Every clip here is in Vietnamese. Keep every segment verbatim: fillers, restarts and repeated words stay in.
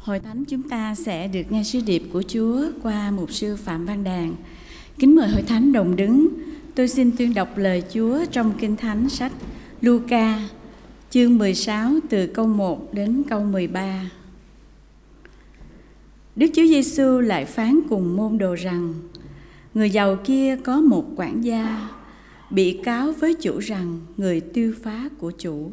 Hội thánh chúng ta sẽ được nghe sứ điệp của Chúa qua mục sư Phạm Văn Đàn. Kính mời hội thánh đồng đứng. Tôi xin tuyên đọc lời Chúa trong Kinh Thánh sách Luca, chương mười sáu từ câu một đến câu mười ba. Đức Chúa Giêsu lại phán cùng môn đồ rằng: người giàu kia có một quản gia bị cáo với chủ rằng người tiêu phá của chủ.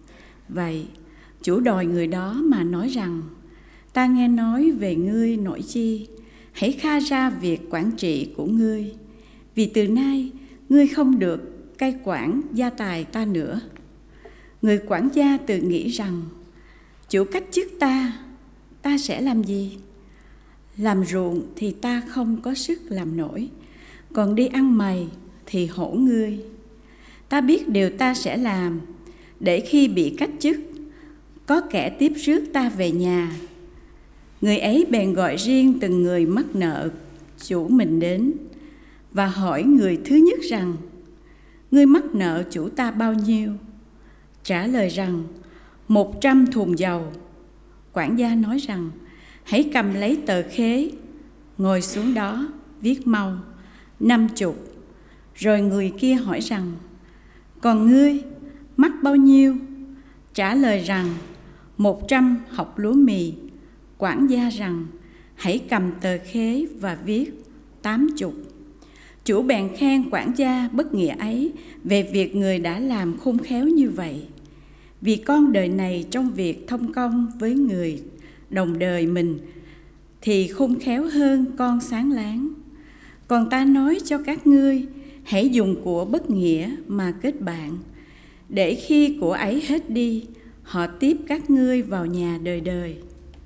Vậy chủ đòi người đó mà nói rằng: ta nghe nói về ngươi nổi chi, hãy khai ra việc quản trị của ngươi, vì từ nay ngươi không được cai quản gia tài ta nữa. Người quản gia tự nghĩ rằng: chủ cách chức ta, ta sẽ làm gì? Làm ruộng thì ta không có sức làm nổi, còn đi ăn mày thì hổ ngươi. Ta biết điều ta sẽ làm, để khi bị cách chức, có kẻ tiếp rước ta về nhà. Người ấy bèn gọi riêng từng người mắc nợ chủ mình đến, và hỏi người thứ nhất rằng: ngươi mắc nợ chủ ta bao nhiêu? Trả lời rằng: một trăm thùng dầu. Quản gia nói rằng: hãy cầm lấy tờ khế, ngồi xuống đó, viết mau, năm chục. Rồi người kia hỏi rằng: còn ngươi, mắc bao nhiêu? Trả lời rằng: một trăm hộc lúa mì. Quản gia rằng: hãy cầm tờ khế và viết, tám chục. Chủ bèn khen quản gia bất nghĩa ấy về việc người đã làm khôn khéo như vậy. Vì con đời này trong việc thông công với người đồng đời mình thì khôn khéo hơn con sáng láng. Còn ta nói cho các ngươi, hãy dùng của bất nghĩa mà kết bạn, để khi của ấy hết đi, họ tiếp các ngươi vào nhà đời đời.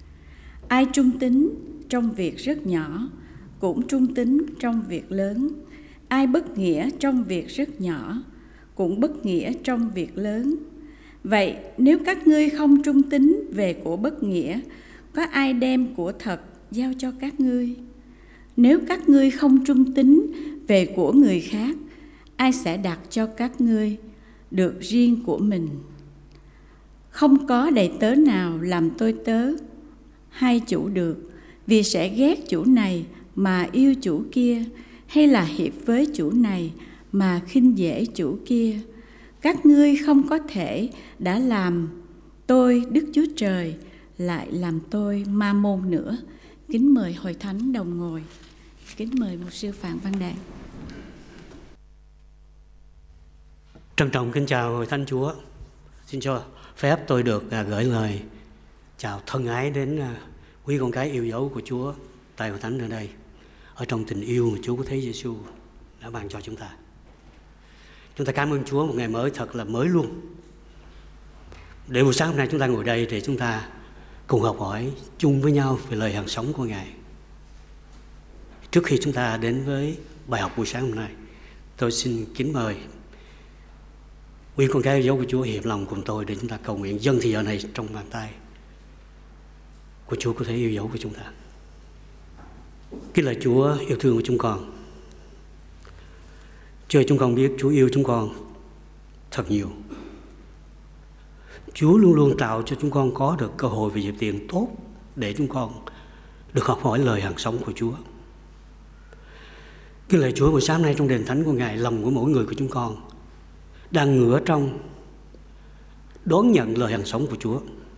Ai trung tín trong việc rất nhỏ, cũng trung tín trong việc lớn. Ai bất nghĩa trong việc rất nhỏ, cũng bất nghĩa trong việc lớn. Vậy nếu các ngươi không trung tín về của bất nghĩa, có ai đem của thật giao cho các ngươi? Nếu các ngươi không trung tín về của người khác, ai sẽ đặt cho các ngươi được riêng của mình? Không có đầy tớ nào làm tôi tớ hai chủ được, vì sẽ ghét chủ này mà yêu chủ kia, hay là hiệp với chủ này mà khinh dễ chủ kia. Các ngươi không có thể đã làm tôi Đức Chúa Trời lại làm tôi ma môn nữa. Kính mời hội thánh đồng ngồi. Kính mời mục sư Phạm Văn Đàn. Trân trọng kính chào hội thánh Chúa. Xin cho phép tôi được gửi lời chào thân ái đến quý con cái yêu dấu của Chúa tại hội thánh ở đây, ở trong tình yêu mà Chúa của Thế Giêsu đã ban cho chúng ta. Chúng ta cảm ơn Chúa một ngày mới thật là mới luôn. Để buổi sáng hôm nay chúng ta ngồi đây để chúng ta cùng học hỏi chung với nhau về lời hàng sống của Ngài. Trước khi chúng ta đến với bài học buổi sáng hôm nay, tôi xin kính mời quý con cái yêu dấu của Chúa hiệp lòng cùng tôi để chúng ta cầu nguyện dâng thì giờ này trong bàn tay của Chúa có thể yêu dấu của chúng ta. Cái lời Chúa yêu thương của chúng con, Chúa chúng con biết Chúa yêu chúng con thật nhiều. Chúa luôn luôn tạo cho chúng con có được cơ hội và dịp tiền tốt để chúng con được học hỏi lời hàng sống của Chúa. Cái lời Chúa buổi sáng nay trong đền thánh của Ngài, lòng của mỗi người của chúng con đang ngửa trong đón nhận lời hàng sống của Chúa.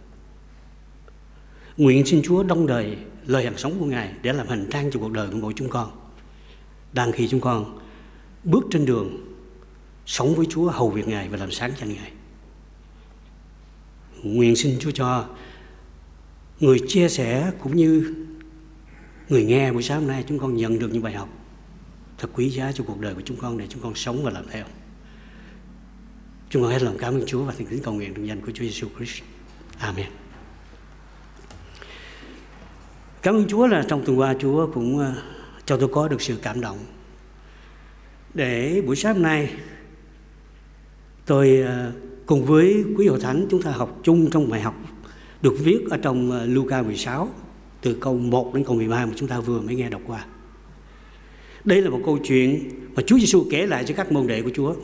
Nguyện xin Chúa đong đầy lời hàng sống của Ngài để làm hành trang cho cuộc đời của mỗi chúng con, đang khi chúng con bước trên đường sống với Chúa, hầu việc Ngài và làm sáng danh Ngài. Nguyện xin Chúa cho người chia sẻ cũng như người nghe buổi sáng hôm nay chúng con nhận được những bài học thật quý giá cho cuộc đời của chúng con để chúng con sống và làm theo. Chúng con hết lòng cảm ơn Chúa và thành kính cầu nguyện trong danh của Chúa Giêsu Christ. Amen. Cảm ơn Chúa là trong tuần qua Chúa cũng cho tôi có được sự cảm động để buổi sáng hôm nay tôi cùng với quý hội thánh chúng ta học chung trong bài học được viết ở trong Luca mười sáu từ câu một đến câu mười ba mà chúng ta vừa mới nghe đọc qua. Đây là một câu chuyện mà Chúa Giêsu kể lại cho các môn đệ của Chúa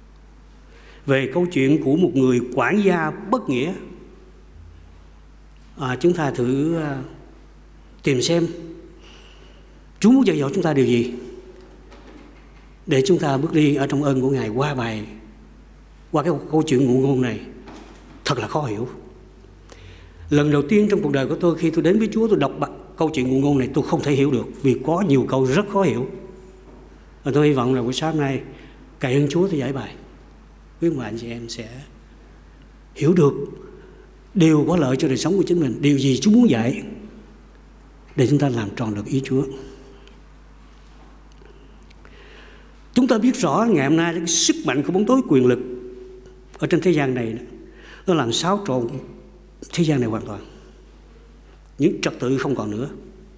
về câu chuyện của một người quản gia bất nghĩa à, chúng ta thử à, tìm xem Chúa muốn dạy dỗ chúng ta điều gì để chúng ta bước đi ở trong ơn của Ngài qua bài, qua cái câu chuyện ngụ ngôn này. Thật là khó hiểu. Lần đầu tiên trong cuộc đời của tôi, khi tôi đến với Chúa, tôi đọc câu chuyện ngụ ngôn này, tôi không thể hiểu được vì có nhiều câu rất khó hiểu. Và tôi hy vọng là buổi sáng nay cậy ơn Chúa tôi giải bài, quý ông bà anh chị em sẽ hiểu được điều có lợi cho đời sống của chính mình, điều gì Chúa muốn dạy để chúng ta làm tròn được ý Chúa. Chúng ta biết rõ ngày hôm nay cái sức mạnh của bóng tối quyền lực ở trên thế gian này nó làm xáo trộn thế gian này hoàn toàn. Những trật tự không còn nữa.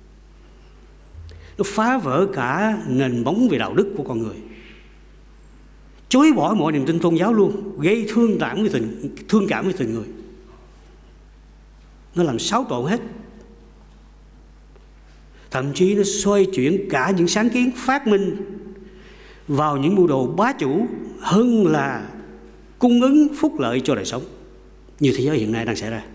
Nó phá vỡ cả nền móng về đạo đức của con người, chối bỏ mọi niềm tin tôn giáo luôn, gây thương cảm với tình, thương cảm với tình người. Nó làm xáo trộn hết. Thậm chí nó xoay chuyển cả những sáng kiến phát minh vào những mưu đồ bá chủ hơn là cung ứng phúc lợi cho đời sống, như thế giới hiện nay đang xảy ra.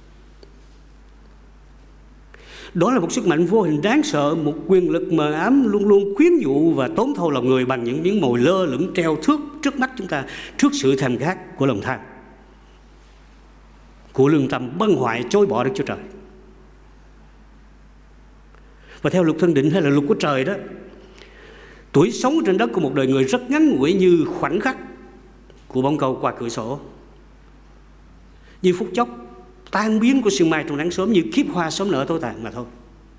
Đó là một sức mạnh vô hình đáng sợ, một quyền lực mờ ám luôn luôn khuyến dụ và tốn thâu lòng người bằng những miếng mồi lơ lửng treo thước trước mắt chúng ta, trước sự thèm khát của lòng tham, của lương tâm bân hoại chối bỏ Đức Chúa Trời. Và theo luật thiên định hay là luật của trời đó, tuổi sống trên đất của một đời người rất ngắn ngủi như khoảnh khắc của bóng cầu qua cửa sổ, như phút chốc tan biến của sương mai trong nắng sớm, như kiếp hoa sớm nở tối tàn mà thôi.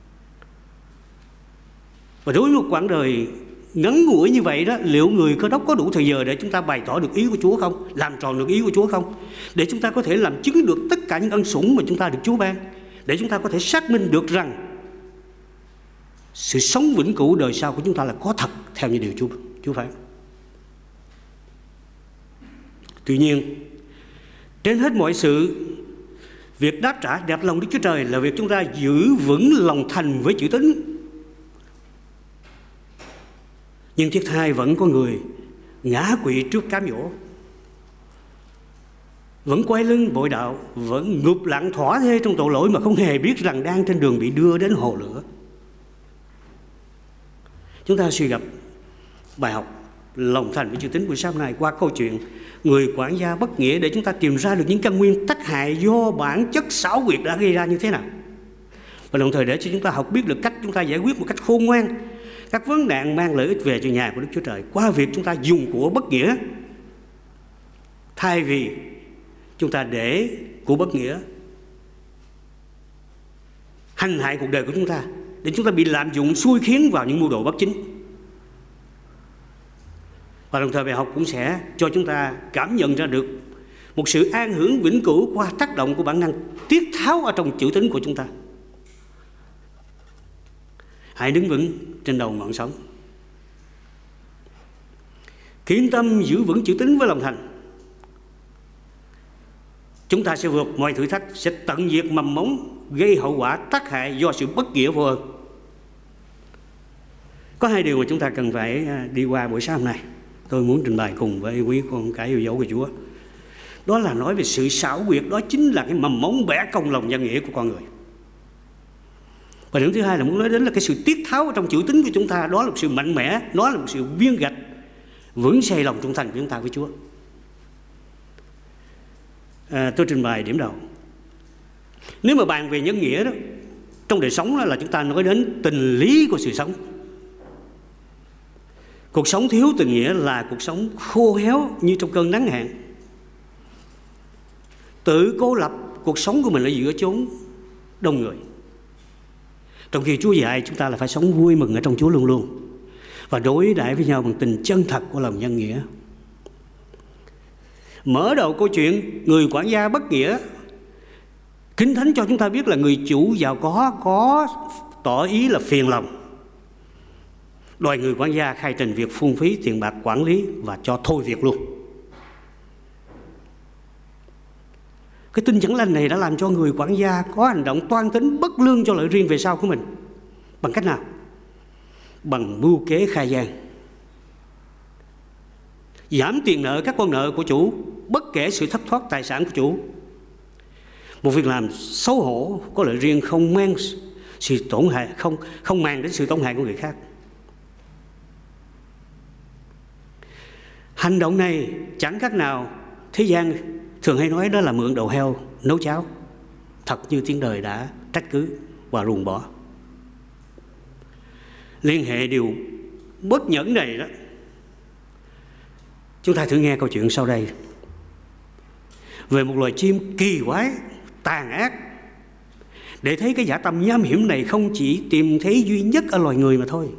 Và đối với một quãng đời ngắn ngủi như vậy đó, liệu người Cơ Đốc có đủ thời giờ để chúng ta bày tỏ được ý của Chúa không? Làm tròn được ý của Chúa không? Để chúng ta có thể làm chứng được tất cả những ân sủng mà chúng ta được Chúa ban, để chúng ta có thể xác minh được rằng sự sống vĩnh cửu đời sau của chúng ta là có thật theo như điều Chúa, Chúa phán. Tuy nhiên, trên hết mọi sự, việc đáp trả đẹp lòng Đức Chúa Trời là việc chúng ta giữ vững lòng thành với chữ tín. Nhưng thiết tha vẫn có người ngã quỵ trước cám dỗ, vẫn quay lưng bội đạo, vẫn ngụp lặng thỏa thê trong tội lỗi mà không hề biết rằng đang trên đường bị đưa đến hồ lửa. Chúng ta suy gặp bài học lòng thành với chữ tín buổi sáng nay qua câu chuyện người quản gia bất nghĩa, để chúng ta tìm ra được những căn nguyên tác hại do bản chất xảo quyệt đã gây ra như thế nào, và đồng thời để cho chúng ta học biết được cách chúng ta giải quyết một cách khôn ngoan các vấn nạn mang lợi ích về cho nhà của Đức Chúa Trời qua việc chúng ta dùng của bất nghĩa, thay vì chúng ta để của bất nghĩa hành hại cuộc đời của chúng ta, để chúng ta bị lạm dụng xui khiến vào những mưu đồ bất chính. Và đồng thời bài học cũng sẽ cho chúng ta cảm nhận ra được một sự an hưởng vĩnh cửu qua tác động của bản năng tiết tháo ở trong chữ tín của chúng ta. Hãy đứng vững trên đầu ngọn sóng, kiên tâm giữ vững chữ tín với lòng thành. Chúng ta sẽ vượt mọi thử thách, sẽ tận diệt mầm mống gây hậu quả tác hại do sự bất nghĩa vô ơn. Có hai điều mà chúng ta cần phải đi qua buổi sáng hôm nay, tôi muốn trình bày cùng với quý con cái yêu dấu của Chúa. Đó là nói về sự xảo quyệt, đó chính là cái mầm mống bẻ cong lòng nhân nghĩa của con người. Và điểm thứ hai là muốn nói đến là cái sự tiết tháo trong chữ tín của chúng ta, đó là một sự mạnh mẽ, đó là một sự viên gạch vững xây lòng trung thành của chúng ta với Chúa. À, tôi trình bày điểm đầu. Nếu mà bàn về nhân nghĩa đó, trong đời sống đó là chúng ta nói đến tình lý của sự sống. Cuộc sống thiếu tình nghĩa là cuộc sống khô héo như trong cơn nắng hạn, tự cô lập cuộc sống của mình ở giữa chốn đông người. Trong khi Chúa dạy chúng ta là phải sống vui mừng ở trong Chúa luôn luôn, và đối đãi với nhau bằng tình chân thật của lòng nhân nghĩa. Mở đầu câu chuyện người quản gia bất nghĩa, Kinh Thánh cho chúng ta biết là người chủ giàu có có tỏ ý là phiền lòng, đòi người quản gia khai trình việc phung phí tiền bạc quản lý và cho thôi việc luôn. Cái tin chẳng lành này đã làm cho người quản gia có hành động toan tính bất lương cho lợi riêng về sau của mình. Bằng cách nào? Bằng mưu kế khai gian, giảm tiền nợ các con nợ của chủ, bất kể sự thất thoát tài sản của chủ. Một việc làm xấu hổ có lợi riêng, không mang sự tổn hại, không không mang đến sự tổn hại của người khác. Hành động này chẳng khác nào thế gian thường hay nói đó là mượn đầu heo nấu cháo, thật như tiếng đời đã trách cứ và ruồng bỏ. Liên hệ điều bất nhẫn này đó, chúng ta thử nghe câu chuyện sau đây về một loài chim kỳ quái, tàn ác, để thấy cái dã tâm nham hiểm này không chỉ tìm thấy duy nhất ở loài người mà thôi.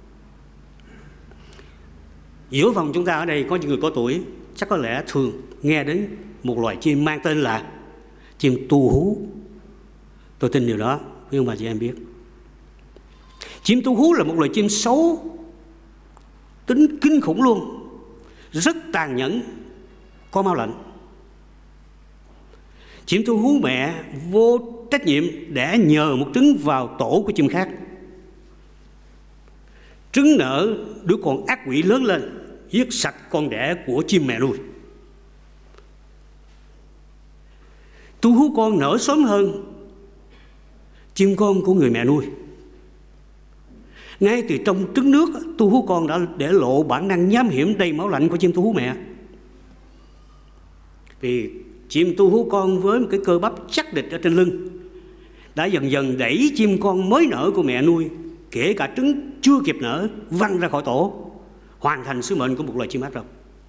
Giữa phòng chúng ta ở đây có những người có tuổi chắc có lẽ thường nghe đến một loài chim mang tên là chim tu hú. Tôi tin điều đó, quý ông bà chị em biết. Chim tu hú là một loài chim xấu, tính kinh khủng luôn, rất tàn nhẫn, có máu lạnh. Chim tu hú mẹ vô trách nhiệm đẻ nhờ một trứng vào tổ của chim khác. Trứng nở, đứa con ác quỷ lớn lên, giết sạch con đẻ của chim mẹ nuôi. Tu hú con nở sớm hơn chim con của người mẹ nuôi. Ngay từ trong trứng nước, tu hú con đã để lộ bản năng nham hiểm đầy máu lạnh của chim tu hú mẹ. Vì chim tu hú con với một cái cơ bắp chắc địch ở trên lưng đã dần dần đẩy chim con mới nở của mẹ nuôi, kể cả trứng chưa kịp nở, văng ra khỏi tổ, hoàn thành sứ mệnh của một loài chim ác độc.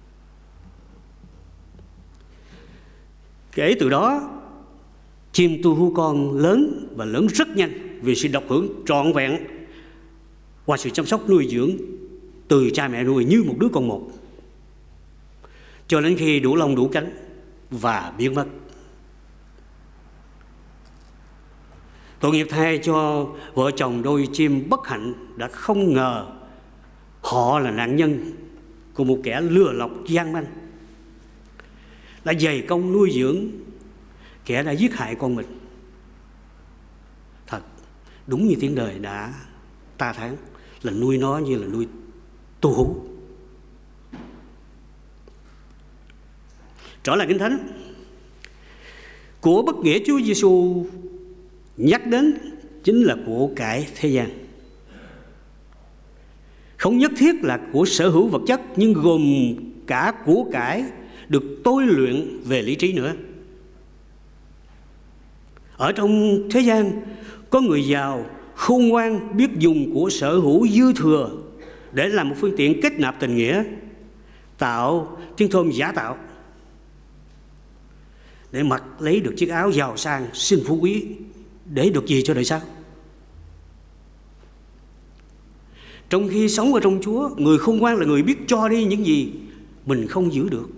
Kể từ đó, chim tu hú con lớn và lớn rất nhanh vì sự độc hưởng trọn vẹn qua sự chăm sóc nuôi dưỡng từ cha mẹ nuôi như một đứa con một, cho đến khi đủ lông đủ cánh và biến mất. Tội nghiệp thay cho vợ chồng đôi chim bất hạnh đã không ngờ họ là nạn nhân của một kẻ lừa lọc gian manh, đã dày công nuôi dưỡng kẻ đã giết hại con mình. Thật đúng như tiếng đời đã ta thán, là nuôi nó như là nuôi tu hú. Trở lại Kinh Thánh, của bất nghĩa Chúa Giêsu nhắc đến chính là của cải thế gian. Không nhất thiết là của sở hữu vật chất, nhưng gồm cả của cải được tôi luyện về lý trí nữa. Ở trong thế gian có người giàu khôn ngoan biết dùng của sở hữu dư thừa để làm một phương tiện kết nạp tình nghĩa, tạo tiếng thơm giả tạo để mặc lấy được chiếc áo giàu sang xin phú quý, để được gì cho đời sau. Trong khi sống ở trong Chúa, người khôn ngoan là người biết cho đi những gì mình không giữ được,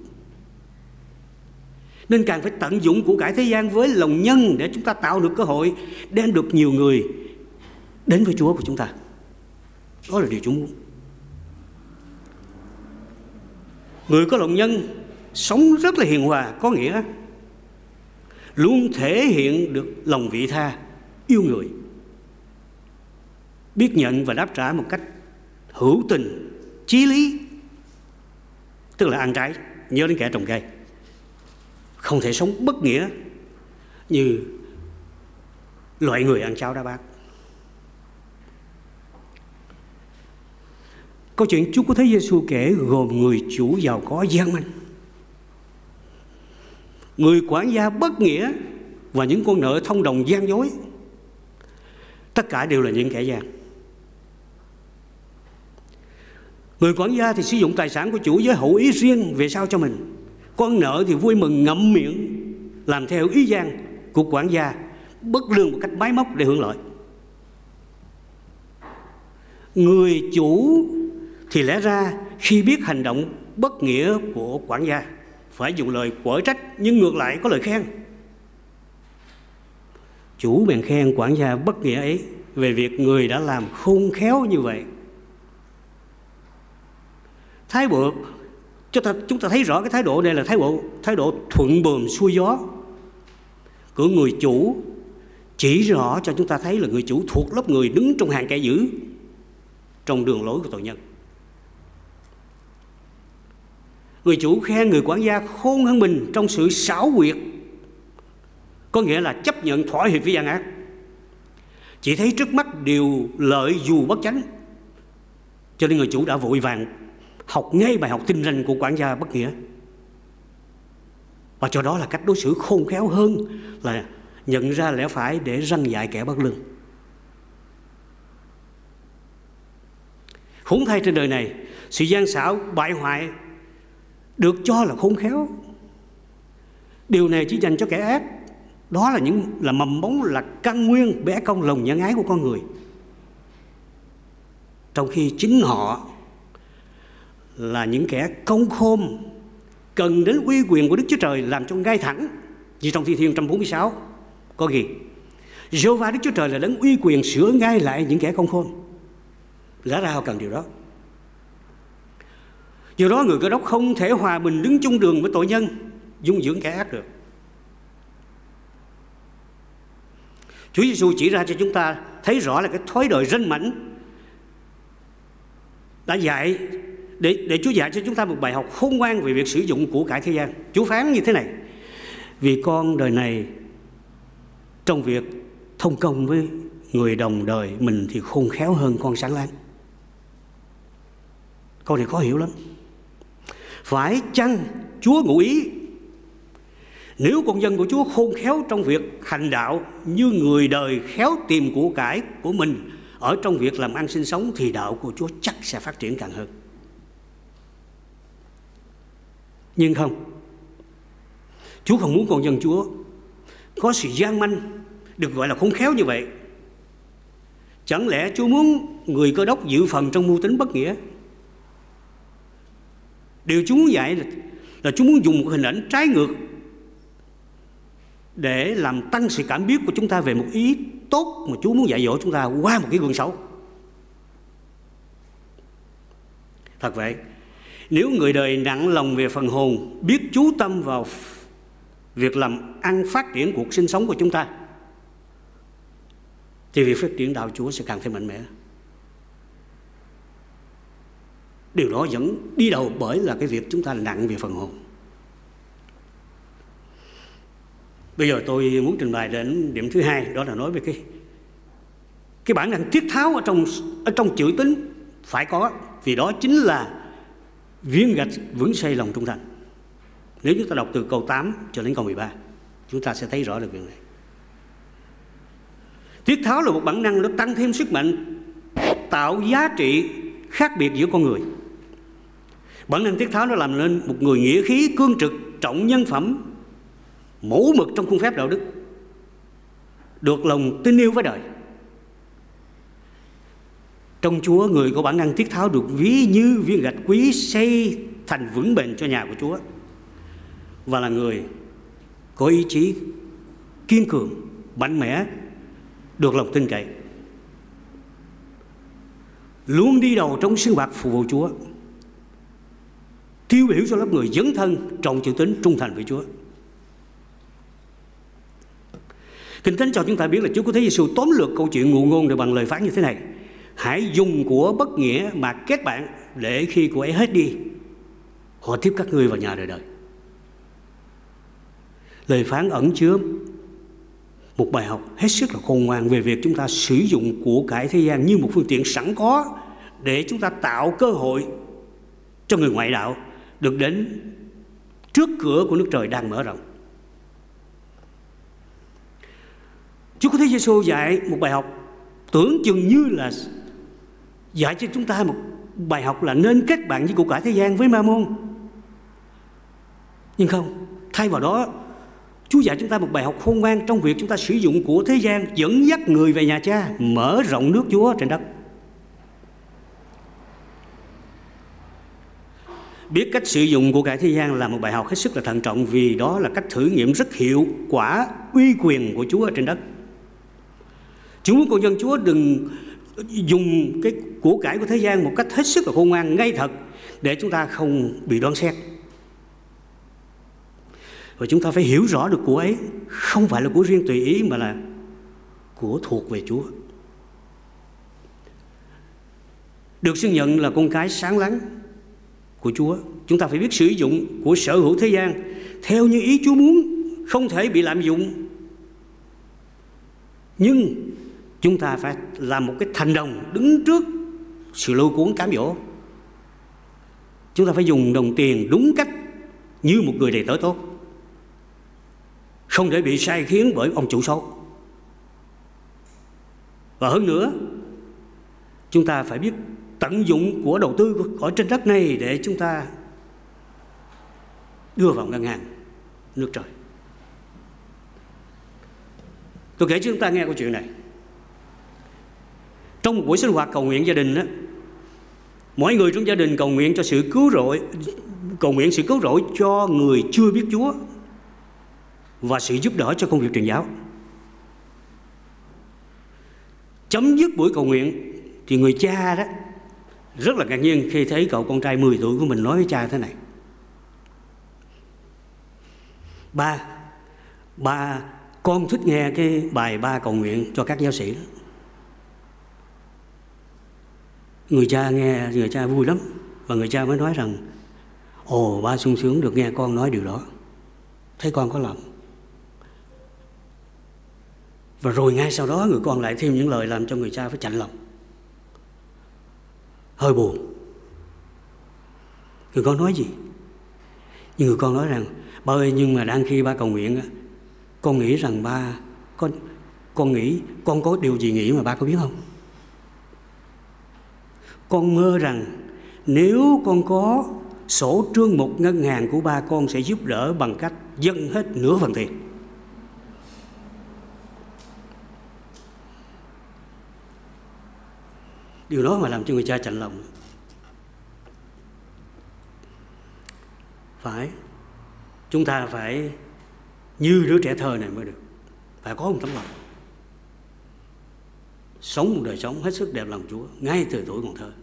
nên càng phải tận dụng của cải thế gian với lòng nhân để chúng ta tạo được cơ hội đem được nhiều người đến với Chúa của chúng ta. Đó là điều Chúa muốn. Người có lòng nhân sống rất là hiền hòa, có nghĩa luôn thể hiện được lòng vị tha, yêu người, biết nhận và đáp trả một cách hữu tình, chí lý, tức là ăn trái nhớ đến kẻ trồng cây. Không thể sống bất nghĩa như loại người ăn cháo đá bát. Câu chuyện Chúa có thấy Giêsu kể gồm người chủ giàu có gian manh, người quản gia bất nghĩa và những con nợ thông đồng gian dối. Tất cả đều là những kẻ gian. Người quản gia thì sử dụng tài sản của chủ với hậu ý riêng về sau cho mình. Con nợ thì vui mừng ngậm miệng làm theo ý gian của quản gia, bất lương một cách máy móc để hưởng lợi. Người chủ thì lẽ ra khi biết hành động bất nghĩa của quản gia phải dùng lời quở trách, nhưng ngược lại có lời khen. Chủ bèn khen quản gia bất nghĩa ấy về việc người đã làm khôn khéo như vậy. Thái độ chúng ta, chúng ta thấy rõ cái thái độ này là thái độ thái độ thuận buồm xuôi gió của người chủ, chỉ rõ cho chúng ta thấy là người chủ thuộc lớp người đứng trong hàng kẻ dữ trong đường lối của tội nhân. Người chủ khen người quản gia khôn hơn mình trong sự xảo quyệt có nghĩa là chấp nhận thỏa hiệp với gian ác, chỉ thấy trước mắt điều lợi dù bất chánh. Cho nên người chủ đã vội vàng học ngay bài học tinh ranh của quản gia bất nghĩa, và cho đó là cách đối xử khôn khéo hơn là nhận ra lẽ phải để răn dạy kẻ bất lương. Khốn thay trên đời này, sự gian xảo bại hoại được cho là khôn khéo. Điều này chỉ dành cho kẻ ác. Đó là những là mầm mống, là căn nguyên bẻ cong lòng nhân ái của con người, trong khi chính họ là những kẻ công khôn, cần đến uy quyền của Đức Chúa Trời làm cho ngay thẳng. Như trong Thi Thiên một trăm bốn mươi sáu có ghi: Giê-hô-va Đức Chúa Trời là đấng uy quyền sửa ngay lại những kẻ công khôn. Lẽ ra họ cần điều đó. Do đó người Cơ Đốc không thể hòa bình đứng chung đường với tội nhân, dung dưỡng kẻ ác được. Chúa Giêsu chỉ ra cho chúng ta thấy rõ là cái thói đời ranh mãnh đã dạy để, để Chúa dạy cho chúng ta một bài học khôn ngoan về việc sử dụng của cải thế gian. Chúa phán như thế này: vì con đời này trong việc thông công với người đồng đời mình thì khôn khéo hơn con sáng láng. Câu này khó hiểu lắm. Phải chăng Chúa ngụ ý nếu con dân của Chúa khôn khéo trong việc hành đạo như người đời khéo tìm của cải của mình ở trong việc làm ăn sinh sống, thì đạo của Chúa chắc sẽ phát triển càng hơn. Nhưng không, Chúa không muốn con dân Chúa có sự gian manh được gọi là khôn khéo như vậy. Chẳng lẽ Chúa muốn người Cơ Đốc dự phần trong mưu tính bất nghĩa? Điều Chúa muốn dạy là, là Chúa muốn dùng một hình ảnh trái ngược để làm tăng sự cảm biết của chúng ta về một ý tốt mà Chúa muốn dạy dỗ chúng ta qua một cái gương xấu. Thật vậy, nếu người đời nặng lòng về phần hồn, biết chú tâm vào việc làm ăn phát triển cuộc sinh sống của chúng ta, thì việc phát triển đạo Chúa sẽ càng thêm mạnh mẽ. Điều đó vẫn đi đầu bởi là cái việc chúng ta nặng về phần hồn. Bây giờ tôi muốn trình bày đến điểm thứ hai, đó là nói về cái cái bản năng tiết tháo ở trong ở trong chữ tín phải có, vì đó chính là viên gạch vững xây lòng trung thành. Nếu chúng ta đọc từ câu tám cho đến câu mười ba, chúng ta sẽ thấy rõ được việc này. Tiết tháo là một bản năng nó tăng thêm sức mạnh, tạo giá trị khác biệt giữa con người. Bản năng tiết tháo nó làm nên một người nghĩa khí, cương trực, trọng nhân phẩm, mẫu mực trong khuôn phép đạo đức, được lòng tin yêu với đời. Trong Chúa, người có bản năng tiết tháo được ví như viên gạch quý xây thành vững bền cho nhà của Chúa, và là người có ý chí kiên cường, mạnh mẽ, được lòng tin cậy, luôn đi đầu trong sinh hoạt phục vụ Chúa, tiêu biểu cho lớp người dấn thân trọng chữ tín, trung thành với Chúa. Kinh Thánh cho chúng ta biết là Chúa Cứu Thế Giêsu tóm lược câu chuyện ngụ ngôn để bằng lời phán như thế này: hãy dùng của bất nghĩa mà kết bạn, để khi của ấy hết đi, họ tiếp các ngươi vào nhà đời đời. Lời phán ẩn chứa một bài học hết sức là khôn ngoan về việc chúng ta sử dụng của cải thế gian như một phương tiện sẵn có để chúng ta tạo cơ hội cho người ngoại đạo được đến trước cửa của nước trời đang mở rộng. Chúa Cứu Thế Giêsu dạy một bài học tưởng chừng như là dạy cho chúng ta một bài học là nên kết bạn với của cải thế gian, với ma môn. Nhưng không, thay vào đó Chúa dạy chúng ta một bài học khôn ngoan trong việc chúng ta sử dụng của thế gian dẫn dắt người về nhà Cha, mở rộng nước Chúa trên đất. Biết cách sử dụng của cải thế gian là một bài học hết sức là thận trọng, vì đó là cách thử nghiệm rất hiệu quả uy quyền của Chúa ở trên đất. Chúa muốn con dân Chúa đừng dùng cái của cải của thế gian một cách hết sức là khôn ngoan, ngay thật, để chúng ta không bị đoán xét. Và chúng ta phải hiểu rõ được của ấy không phải là của riêng tùy ý, mà là của thuộc về Chúa. Được xưng nhận là con cái sáng láng của Chúa, chúng ta phải biết sử dụng của sở hữu thế gian theo như ý Chúa muốn, không thể bị lạm dụng Nhưng chúng ta phải làm một cái thành đồng đứng trước sự lôi cuốn cám dỗ. Chúng ta phải dùng đồng tiền đúng cách như một người đầy tớ tốt, không để bị sai khiến bởi ông chủ xấu. Và hơn nữa, chúng ta phải biết tận dụng của đầu tư ở trên đất này để chúng ta đưa vào ngân hàng nước trời. Tôi kể cho chúng ta nghe câu chuyện này. Trong một buổi sinh hoạt cầu nguyện gia đình đó, mỗi người trong gia đình cầu nguyện cho sự cứu rỗi, cầu nguyện sự cứu rỗi cho người chưa biết Chúa và sự giúp đỡ cho công việc truyền giáo. Chấm dứt buổi cầu nguyện thì người cha đó rất là ngạc nhiên khi thấy cậu con trai mười tuổi của mình nói với cha thế này: Ba, ba con thích nghe cái bài ba cầu nguyện cho các giáo sĩ đó. Người cha nghe, người cha vui lắm. Và người cha mới nói rằng: Ồ, ba sung sướng được nghe con nói điều đó, thấy con có lòng. Và rồi ngay sau đó người con lại thêm những lời làm cho người cha phải chạnh lòng, hơi buồn. Người con nói gì? Nhưng người con nói rằng: Ba ơi, nhưng mà đang khi ba cầu nguyện, con nghĩ rằng ba, con, con nghĩ, con có điều gì nghĩ mà ba có biết không? Con mơ rằng nếu con có sổ trương mục ngân hàng của ba, con sẽ giúp đỡ bằng cách dâng hết nửa phần tiền. Điều đó mà làm cho người cha chạnh lòng. Phải, chúng ta phải như đứa trẻ thơ này mới được. Phải có một tấm lòng, sống một đời sống hết sức đẹp lòng Chúa ngay từ tuổi còn thơ.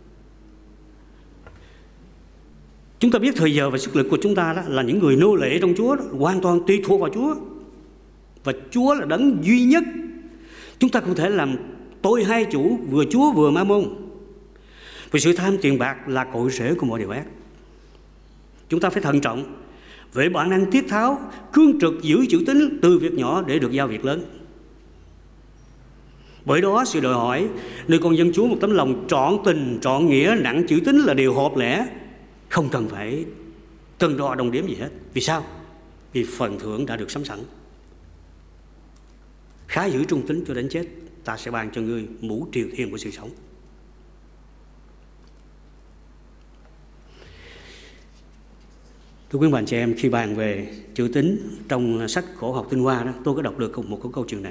Chúng ta biết thời giờ và sức lực của chúng ta đó là những người nô lệ trong Chúa đó, hoàn toàn tùy thuộc vào Chúa. Và Chúa là đấng duy nhất. Chúng ta không thể làm tôi hai chủ, vừa Chúa vừa ma-môn. Vì sự tham tiền bạc là cội rễ của mọi điều ác. Chúng ta phải thận trọng về bản năng tiết tháo, cương trực giữ chữ tín từ việc nhỏ để được giao việc lớn. Bởi đó sự đòi hỏi nơi con dân Chúa một tấm lòng trọn tình, trọn nghĩa, nặng chữ tín là điều hợp lẽ, không cần phải cân đo đong đếm gì hết. Vì sao? Vì phần thưởng đã được sắm sẵn. Khá giữ trung tín cho đến chết, ta sẽ ban cho ngươi mũ triều thiên của sự sống. Thưa quý bạn chị em, khi bàn về chữ tín trong sách Khổ học tinh hoa đó, tôi có đọc được một câu chuyện này.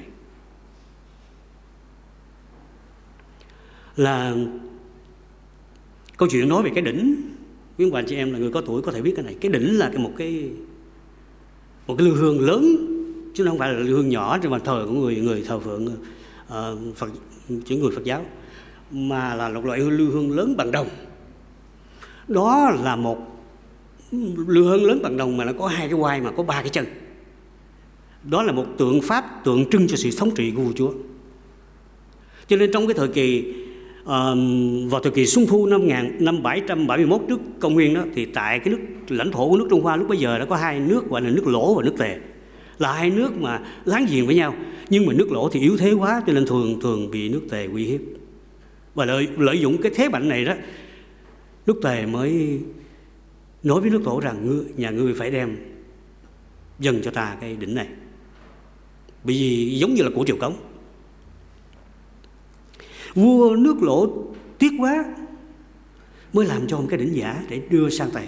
Là câu chuyện nói về cái đỉnh. Quý bạn chị em là người có tuổi có thể biết cái này. Cái đỉnh là cái một cái một cái lư hương lớn, chứ không phải là lư hương nhỏ trên bàn thờ của người người thờ phượng uh, Phật, chỉ người Phật giáo, mà là một loại lư hương lớn bằng đồng. Đó là một lư hương lớn bằng đồng mà nó có hai cái quai mà có ba cái chân. Đó là một tượng pháp tượng trưng cho sự thống trị của vua Chúa. Cho nên trong cái thời kỳ uh, vào thời kỳ Xuân Thu năm năm bảy trăm bảy mươi mốt trước công nguyên đó, thì tại cái nước lãnh thổ của nước Trung Hoa lúc bấy giờ đã có hai nước gọi là nước Lỗ và nước Tề, là hai nước mà láng giềng với nhau. Nhưng mà nước Lỗ thì yếu thế quá, cho nên thường thường bị nước Tề uy hiếp. Và lợi, lợi dụng cái thế mạnh này đó, nước Tề mới nói với nước Lỗ rằng ngươi, nhà ngươi phải đem dâng cho ta cái đỉnh này, bởi vì giống như là của triều cống. Vua nước Lỗ tiếc quá mới làm cho một cái đỉnh giả để đưa sang Tề.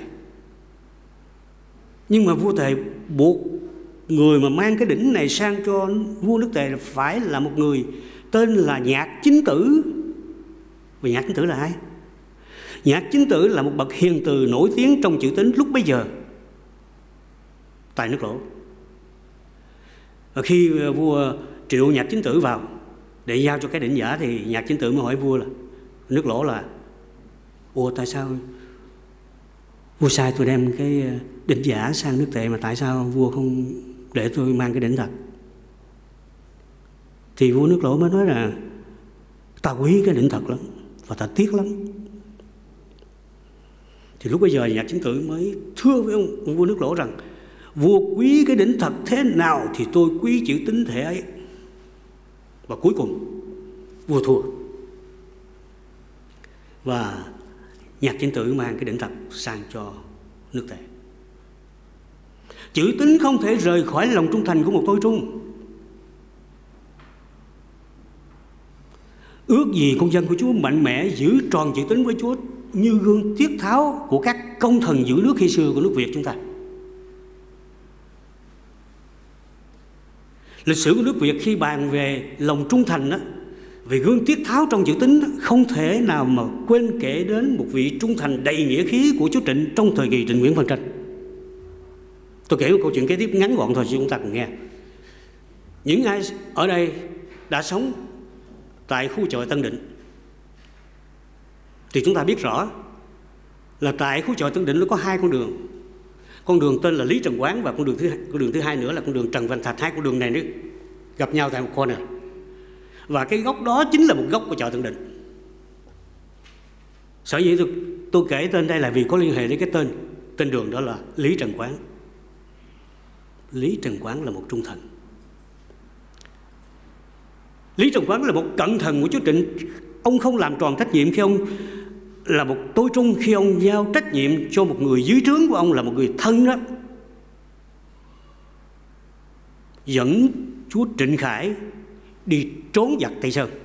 Nhưng mà vua Tề buộc người mà mang cái đỉnh này sang cho vua nước Tề phải là một người tên là Nhạc Chính Tử. Và Nhạc Chính Tử là ai? Nhạc Chính Tử là một bậc hiền từ nổi tiếng trong chữ tín lúc bấy giờ tại nước Lỗ. Và khi vua triệu Nhạc Chính Tử vào để giao cho cái đỉnh giả thì Nhạc Chính Tử mới hỏi vua là nước Lỗ là: Ủa tại sao vua sai tôi đem cái đỉnh giả sang nước Tề, mà tại sao vua không để tôi mang cái đỉnh thật? Thì vua nước Lỗ mới nói là: ta quý cái đỉnh thật lắm và ta tiếc lắm. Thì lúc bây giờ Nhạc Chính Tử mới thưa với ông, ông vua nước Lỗ rằng: vua quý cái đỉnh thật thế nào thì tôi quý chữ tín thể ấy. và cuối cùng vua thua. Và Nhạc Chính Tử mang cái đỉnh thập sang cho nước Tề. Chữ tín không thể rời khỏi lòng trung thành của một tôi trung. Ước gì con dân của Chúa mạnh mẽ giữ tròn chữ tín với Chúa như gương Tiết Tháo của các công thần giữ nước khi xưa của nước Việt chúng ta. Lịch sử của nước Việt khi bàn về lòng trung thành đó, về gương Tiết Tháo trong chữ tín, không thể nào mà quên kể đến một vị trung thành đầy nghĩa khí của chúa Trịnh trong thời kỳ Trịnh Nguyễn phân tranh. Tôi kể một câu chuyện kế tiếp ngắn gọn thôi cho chúng ta cùng nghe. Những ai ở đây đã sống tại khu chợ Tân Định thì chúng ta biết rõ là tại khu chợ Tân Định nó có hai con đường. Con đường tên là Lý Trần Quán và con đường thứ con đường thứ hai nữa là con đường Trần Văn Thạch. Hai con đường này nữa gặp nhau tại một corner. Và cái góc đó chính là một góc của chợ Tân Định. Sở dĩ tôi, tôi kể tên đây là vì có liên hệ đến cái tên tên đường đó là Lý Trần Quán. Lý Trần Quán là một trung thần. Lý Trần Quán là một cận thần của chúa Trịnh. Ông không làm tròn trách nhiệm khi ông là một tôi trung, khi ông giao trách nhiệm cho một người dưới trướng của ông là một người thân đó, dẫn chúa Trịnh Khải đi trốn giặc Tây Sơn.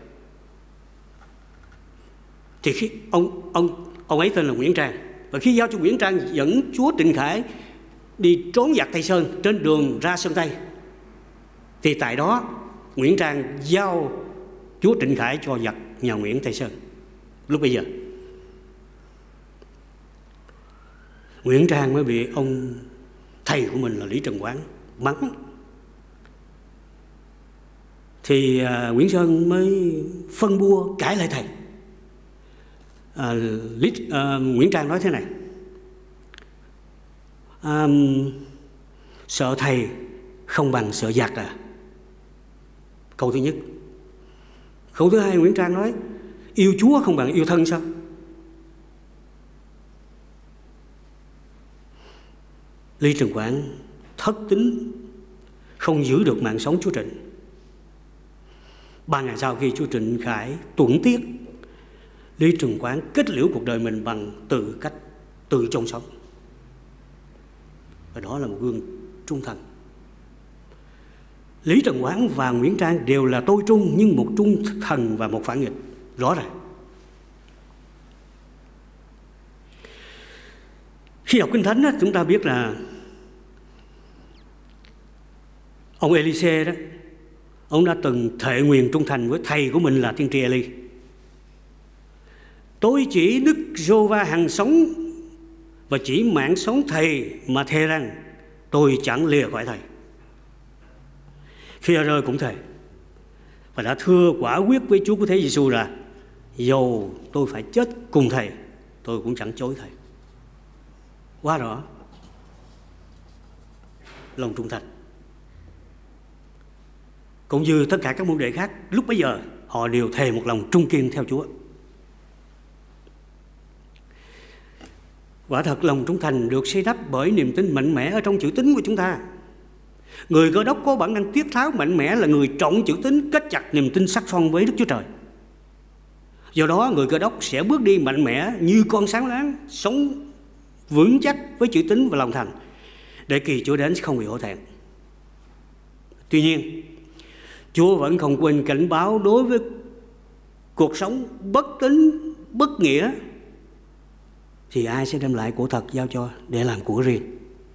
Thì khi ông ông ông ấy tên là Nguyễn Trang, và khi giao cho Nguyễn Trang dẫn chúa Trịnh Khải đi trốn giặc Tây Sơn trên đường ra Sơn Tây, thì tại đó Nguyễn Trang giao chúa Trịnh Khải cho giặc nhà Nguyễn Tây Sơn. Lúc bây giờ Nguyễn Trang mới bị ông thầy của mình là Lý Trần Quán mắng. Thì uh, Nguyễn Sơn mới phân bua cãi lại thầy. uh, Lý, uh, Nguyễn Trang nói thế này: um, sợ thầy không bằng sợ giặc à? Câu thứ nhất. Câu thứ hai, Nguyễn Trang nói yêu Chúa không bằng yêu thân sao? Lý Trần Quán thất tín, không giữ được mạng sống chúa Trịnh. Ba ngày sau khi chúa Trịnh Khải tuẫn tiết, Lý Trần Quán kết liễu cuộc đời mình bằng tự cách tự chôn sống. Và đó là một gương trung thành. Lý Trần Quán và Nguyễn Trang đều là tôi trung, nhưng một trung thần và một phản nghịch rõ ràng. Khi đọc Kinh Thánh đó, chúng ta biết là ông Elise đó, ông đã từng thệ nguyền trung thành với thầy của mình là tiên tri Eli. Tôi chỉ Đức Giê-hô-va hằng sống và chỉ mạng sống thầy mà thề rằng tôi chẳng lìa khỏi thầy. Phi-e-rơ cũng thề và đã thưa quả quyết với Chúa của Thế Giê-xu là dầu tôi phải chết cùng thầy, tôi cũng chẳng chối thầy. Quá rõ lòng trung thành. Cũng như tất cả các môn đệ khác, lúc bấy giờ họ đều thề một lòng trung kiên theo Chúa. Quả thật lòng trung thành được xây đắp bởi niềm tin mạnh mẽ ở trong chữ tín của chúng ta. Người Cơ Đốc có bản năng tiết tháo mạnh mẽ là người trọng chữ tín, kết chặt niềm tin sắc son với Đức Chúa Trời. Do đó người Cơ Đốc sẽ bước đi mạnh mẽ như con sáng láng, sống vững chắc với chữ tín và lòng thành, để kỳ Chúa đến không bị hổ thẹn. Tuy nhiên, Chúa vẫn không quên cảnh báo đối với cuộc sống bất tín, bất nghĩa, thì ai sẽ đem lại của thật giao cho để làm của riêng.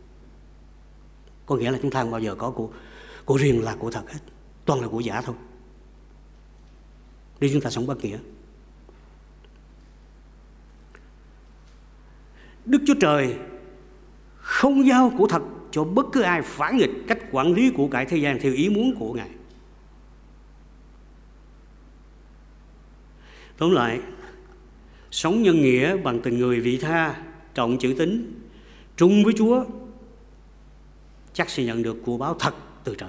Có nghĩa là chúng ta không bao giờ có của, của riêng là của thật hết, toàn là của giả thôi, nếu chúng ta sống bất nghĩa. Đức Chúa Trời không giao của thật cho bất cứ ai phản nghịch cách quản lý của cải thế gian theo ý muốn của Ngài. Tóm lại, sống nhân nghĩa bằng tình người vị tha, trọng chữ tín, trung với Chúa, chắc sẽ nhận được của báo thật từ trời.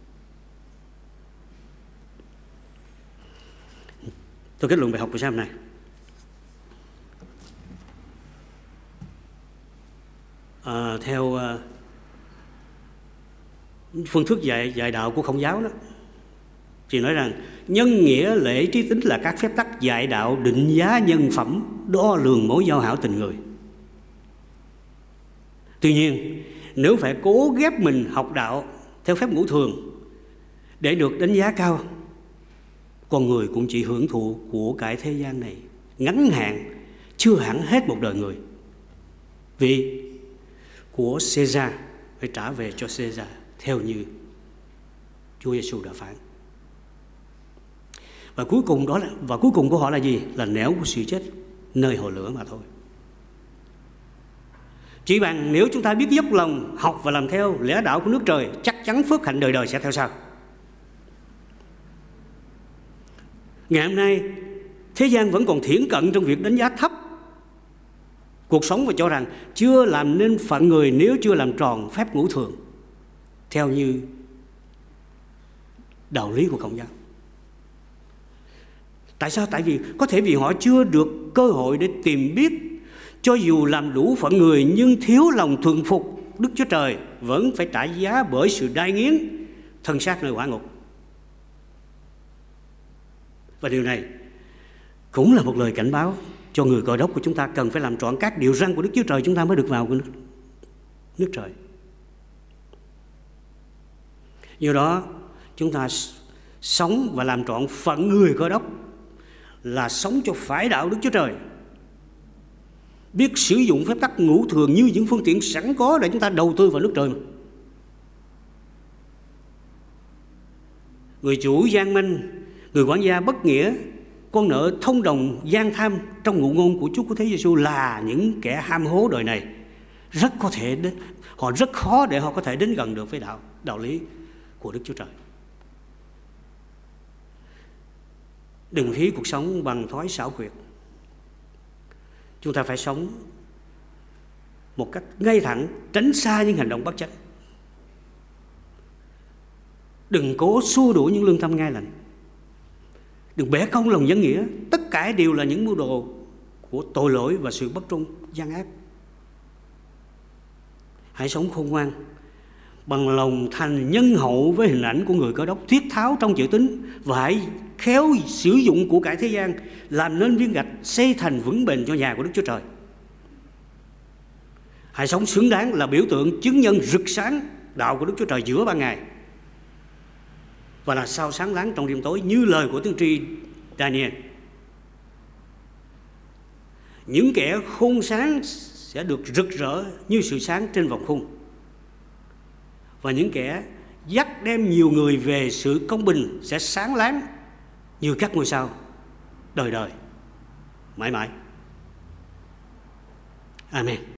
Tôi kết luận bài học của sáng hôm nay. À, theo uh, phương thức dạy, dạy đạo của Công giáo đó, Chị nói rằng nhân nghĩa, lễ, trí tính là các phép tắc dạy đạo, định giá nhân phẩm, đo lường mối giao hảo tình người. Tuy nhiên, nếu phải cố ghép mình học đạo theo phép ngũ thường để được đánh giá cao, con người cũng chỉ hưởng thụ của cải thế gian này, ngắn hạn, chưa hẳn hết một đời người. Vì của Caesar phải trả về cho Caesar, theo như Chúa Giêsu đã phán. Và cuối cùng đó là, và cuối cùng của họ là gì? Là nẻo của sự chết, nơi hồ lửa mà thôi. Chỉ bằng nếu chúng ta biết dốc lòng học và làm theo lẽ đạo của nước trời, chắc chắn phước hạnh đời đời sẽ theo sau. Ngày hôm nay, thế gian vẫn còn thiển cận trong việc đánh giá thấp cuộc sống và cho rằng chưa làm nên phận người nếu chưa làm tròn phép ngũ thường, theo như đạo lý của Công giáo. Tại sao? Tại vì có thể vì họ chưa được cơ hội để tìm biết, cho dù làm đủ phận người nhưng thiếu lòng thuần phục Đức Chúa Trời, vẫn phải trả giá bởi sự đai nghiến, thân xác nơi hỏa ngục. Và điều này cũng là một lời cảnh báo cho người Cơ Đốc của chúng ta cần phải làm trọn các điều răn của Đức Chúa Trời, chúng ta mới được vào nước, nước trời. Do đó, chúng ta sống và làm trọn phận người Cơ Đốc là sống cho phải đạo Đức Chúa Trời, biết sử dụng phép tắc ngũ thường như những phương tiện sẵn có để chúng ta đầu tư vào nước trời. Người chủ gian manh, người quản gia bất nghĩa, con nợ thông đồng gian tham trong ngụ ngôn của Chúa Cứu Thế Giêsu là những kẻ ham hố đời này. Rất có thể đến, họ rất khó để họ có thể đến gần được với đạo, đạo lý của Đức Chúa Trời. Đừng phí cuộc sống bằng thói xảo quyệt. Chúng ta phải sống một cách ngay thẳng, tránh xa những hành động bất chánh. Đừng cố xua đuổi những lương tâm ngai lành. Đừng bẻ cong lòng nhân nghĩa. Tất cả đều là những mưu đồ của tội lỗi và sự bất trung, gian ác. Hãy sống khôn ngoan, bằng lòng thành nhân hậu với hình ảnh của người Cơ Đốc, thiết tháo trong chữ tín, và hãy khéo sử dụng của cải thế gian làm nên viên gạch xây thành vững bền cho nhà của Đức Chúa Trời. Hãy sống xứng đáng là biểu tượng chứng nhân rực sáng đạo của Đức Chúa Trời giữa ban ngày, và là sao sáng láng trong đêm tối, như lời của tiên tri Daniel. Những kẻ khôn sáng sẽ được rực rỡ như sự sáng trên vòng khung, và những kẻ dắt đem nhiều người về sự công bình sẽ sáng láng như các ngôi sao đời đời mãi mãi. Amen.